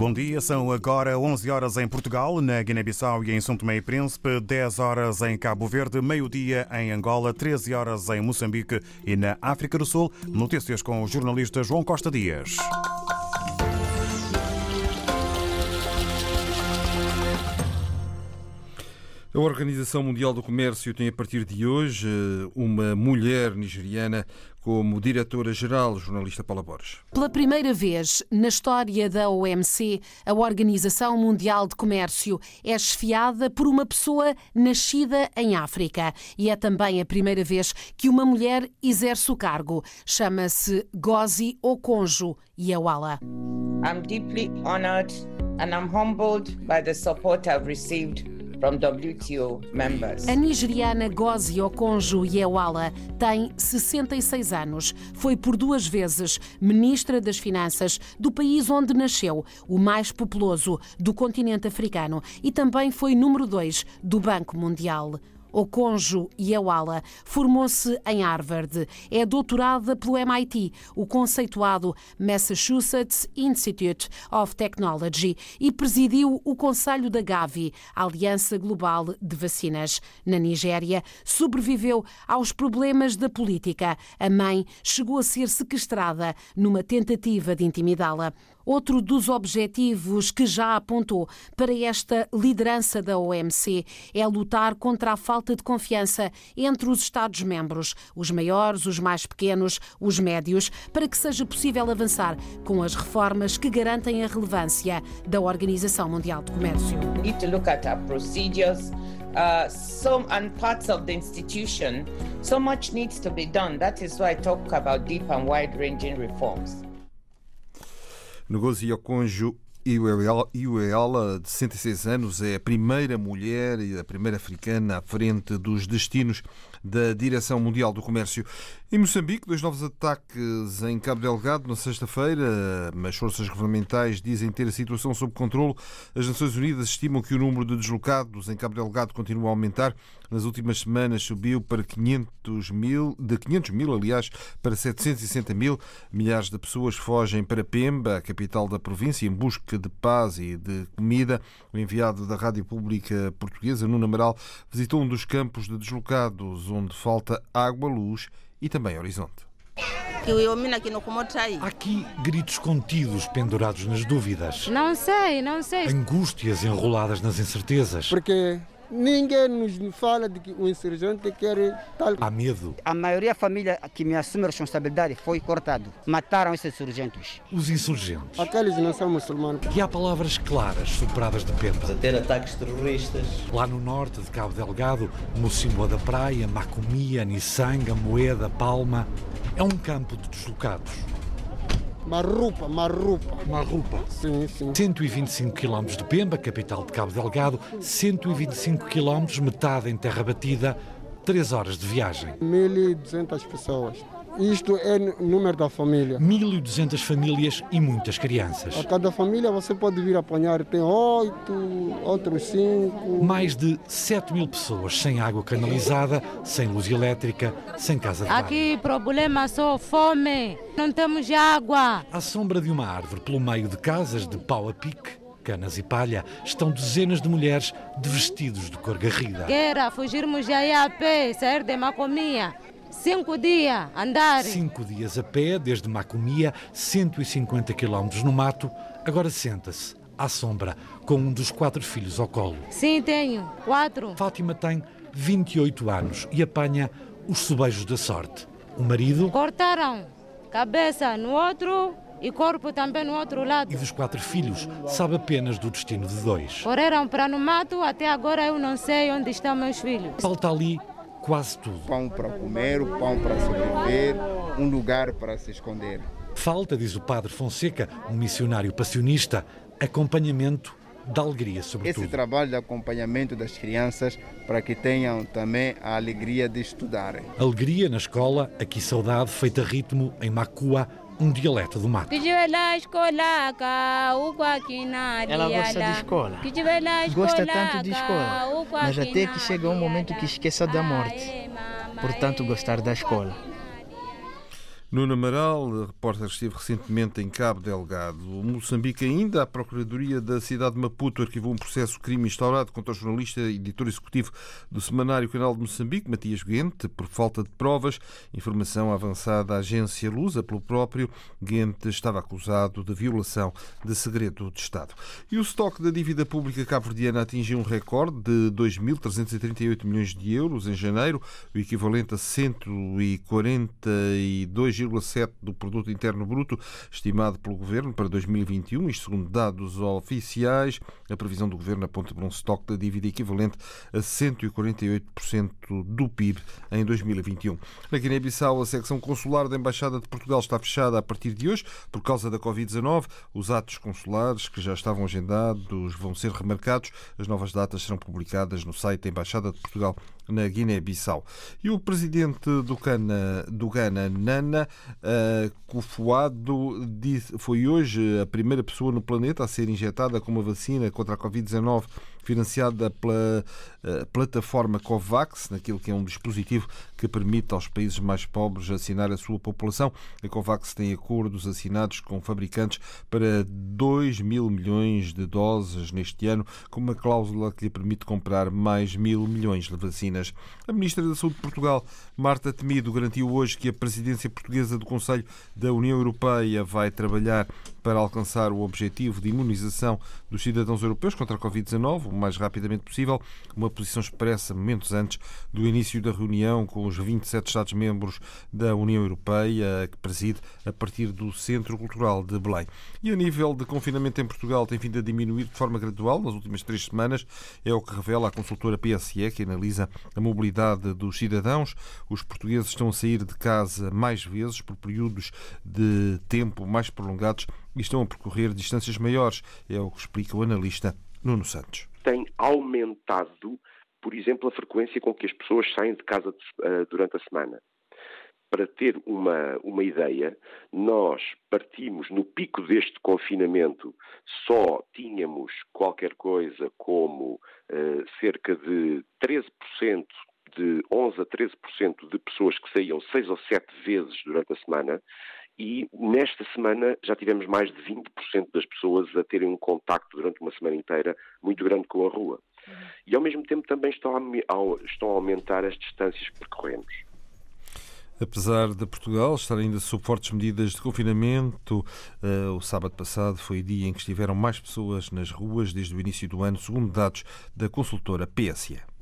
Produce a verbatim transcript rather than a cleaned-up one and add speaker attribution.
Speaker 1: Bom dia, são agora onze horas em Portugal, na Guiné-Bissau e em São Tomé e Príncipe, dez horas em Cabo Verde, meio-dia em Angola, treze horas em Moçambique e na África do Sul. Notícias com o jornalista João Costa Dias.
Speaker 2: A Organização Mundial do Comércio tem a partir de hoje uma mulher nigeriana como diretora-geral, jornalista Paula Borges.
Speaker 3: Pela primeira vez na história da O M C, a Organização Mundial de Comércio é chefiada por uma pessoa nascida em África. E é também a primeira vez que uma mulher exerce o cargo. Chama-se Ngozi Okonjo-Iweala.
Speaker 4: I'm deeply honored and I'm humbled by the support I've received from W T O members.
Speaker 3: A nigeriana Ngozi Okonjo-Iweala tem sessenta e seis anos. Foi por duas vezes ministra das Finanças do país onde nasceu, o mais populoso do continente africano, e também foi número dois do Banco Mundial. Okonjo-Iweala formou-se em Harvard. É doutorada pelo M I T, o conceituado Massachusetts Institute of Technology, e presidiu o Conselho da Gavi, a Aliança Global de Vacinas. Na Nigéria, sobreviveu aos problemas da política. A mãe chegou a ser sequestrada numa tentativa de intimidá-la. Outro dos objetivos que já apontou para esta liderança da O M C é lutar contra a falta de confiança entre os Estados-membros, os maiores, os mais pequenos, os médios, para que seja possível avançar com as reformas que garantem a relevância da Organização Mundial de Comércio.
Speaker 4: We need to look at our procedures. Uh, some and parts of the institution, so much needs to be done. That is why I talk about deep and wide-ranging reforms.
Speaker 2: Ngozi Okonjo-Iweala, de sessenta e seis anos, é a primeira mulher e a primeira africana à frente dos destinos da Direção Mundial do Comércio. Em Moçambique, dois novos ataques em Cabo Delgado na sexta-feira, mas forças governamentais dizem ter a situação sob controle. As Nações Unidas estimam que o número de deslocados em Cabo Delgado continua a aumentar. Nas últimas semanas subiu para quinhentos mil, de quinhentos mil, aliás, para setecentos e sessenta mil. Milhares de pessoas fogem para Pemba, a capital da província, em busca de paz e de comida. O enviado da Rádio Pública Portuguesa, Nuno Amaral, visitou um dos campos de deslocados, onde falta água, luz e também horizonte.
Speaker 5: Há aqui gritos contidos pendurados nas dúvidas.
Speaker 6: Não sei, não sei.
Speaker 5: Angústias enroladas nas incertezas.
Speaker 7: Porque ninguém nos fala de que o insurgente quer tal.
Speaker 5: Há medo.
Speaker 8: A maioria da família que me assume a responsabilidade foi cortado. Mataram esses insurgentes.
Speaker 5: Os insurgentes.
Speaker 7: Aqueles não são muçulmanos.
Speaker 5: E há palavras claras superadas de Pemba.
Speaker 9: A ter ataques terroristas.
Speaker 5: Lá no norte de Cabo Delgado, Mocimboa da Praia, Macomia, Nissanga, Moeda, Palma. É um campo de deslocados.
Speaker 7: Marrupa, Marrupa.
Speaker 5: Marrupa.
Speaker 7: Sim, sim.
Speaker 5: cento e vinte e cinco quilómetros de Pemba, capital de Cabo Delgado, cento e vinte e cinco quilómetros, metade em terra batida, três horas de viagem.
Speaker 7: mil e duzentas pessoas. Isto é o número da família.
Speaker 5: mil e duzentas famílias e muitas crianças.
Speaker 7: A cada família você pode vir apanhar, tem oito, outros cinco.
Speaker 5: Mais de sete mil pessoas sem água canalizada, sem luz elétrica, sem casa de banho.
Speaker 6: Aqui problema só fome, não temos água.
Speaker 5: À sombra de uma árvore, pelo meio de casas de pau a pique, canas e palha, estão dezenas de mulheres de vestidos de cor garrida.
Speaker 6: Quero fugirmos de aí a pé, sair de Macomia. Cinco dias, andar.
Speaker 5: Cinco dias a pé, desde Macomia, cento e cinquenta quilómetros no mato. Agora senta-se, à sombra, com um dos quatro filhos ao colo.
Speaker 6: Sim, tenho. Quatro.
Speaker 5: Fátima tem vinte e oito anos e apanha os sobejos da sorte. O marido...
Speaker 6: Cortaram cabeça no outro e corpo também no outro lado.
Speaker 5: E dos quatro filhos, sabe apenas do destino de dois.
Speaker 6: Correram para no mato, até agora eu não sei onde estão meus filhos.
Speaker 5: Falta ali quase tudo.
Speaker 10: Pão para comer, o pão para sobreviver, um lugar para se esconder.
Speaker 5: Falta, diz o padre Fonseca, um missionário passionista, acompanhamento da alegria, sobretudo.
Speaker 10: Esse trabalho de acompanhamento das crianças para que tenham também a alegria de estudarem.
Speaker 5: Alegria na escola, aqui saudade, feita a ritmo em Macua, um dialeto do mato.
Speaker 11: Ela gosta de escola, gosta tanto de escola, mas até que chega um momento que esqueça da morte. Portanto, gostar da escola.
Speaker 2: Nuno Amaral, repórter que esteve recentemente em Cabo Delgado. Moçambique ainda, a Procuradoria da cidade de Maputo arquivou um processo crime instaurado contra o jornalista e editor executivo do semanário Canal de Moçambique, Matias Guente, por falta de provas. Informação avançada à agência Lusa pelo próprio. Guente estava acusado de violação de segredo de Estado. E o estoque da dívida pública cabo-verdiana atingiu um recorde de dois mil trezentos e trinta e oito milhões de euros em janeiro, o equivalente a cento e quarenta e dois vírgula sete do produto interno bruto estimado pelo Governo para dois mil e vinte e um, isto segundo dados oficiais. A previsão do Governo aponta para um estoque da dívida equivalente a cento e quarenta e oito por cento do P I B em dois mil e vinte e um. Na Guiné-Bissau, a secção consular da Embaixada de Portugal está fechada a partir de hoje por causa da covid dezanove. Os atos consulares que já estavam agendados vão ser remarcados. As novas datas serão publicadas no site da Embaixada de Portugal na Guiné-Bissau. E o presidente do Ghana, do Ghana Nana Akufo-Addo, foi hoje a primeira pessoa no planeta a ser injetada com uma vacina contra a covid dezanove financiada pela uh, plataforma COVAX, naquilo que é um dispositivo que permite aos países mais pobres assinar a sua população. A COVAX tem acordos assinados com fabricantes para dois mil milhões de doses neste ano, com uma cláusula que lhe permite comprar mais mil milhões de vacinas. A Ministra da Saúde de Portugal, Marta Temido, garantiu hoje que a presidência portuguesa do Conselho da União Europeia vai trabalhar para alcançar o objetivo de imunização dos cidadãos europeus contra a covid dezanove o mais rapidamente possível, uma posição expressa momentos antes do início da reunião com os vinte e sete Estados-membros da União Europeia, que preside a partir do Centro Cultural de Belém. E a nível de confinamento em Portugal tem vindo a diminuir de forma gradual nas últimas três semanas, é o que revela a consultora P S E, que analisa a mobilidade dos cidadãos. Os portugueses estão a sair de casa mais vezes, por períodos de tempo mais prolongados, e estão a percorrer distâncias maiores, é o que explica o analista Nuno Santos.
Speaker 9: Tem aumentado, por exemplo, a frequência com que as pessoas saem de casa durante a semana. Para ter uma, uma ideia, nós partimos no pico deste confinamento, só tínhamos qualquer coisa como uh, cerca de treze por cento, de onze a treze por cento de pessoas que saíam seis ou sete vezes durante a semana. E nesta semana já tivemos mais de vinte por cento das pessoas a terem um contacto durante uma semana inteira muito grande com a rua. Uhum. E ao mesmo tempo também estão a, estão a aumentar as distâncias que percorremos.
Speaker 2: Apesar de Portugal estar ainda sob fortes medidas de confinamento, uh, o sábado passado foi o dia em que estiveram mais pessoas nas ruas desde o início do ano, segundo dados da consultora P S E.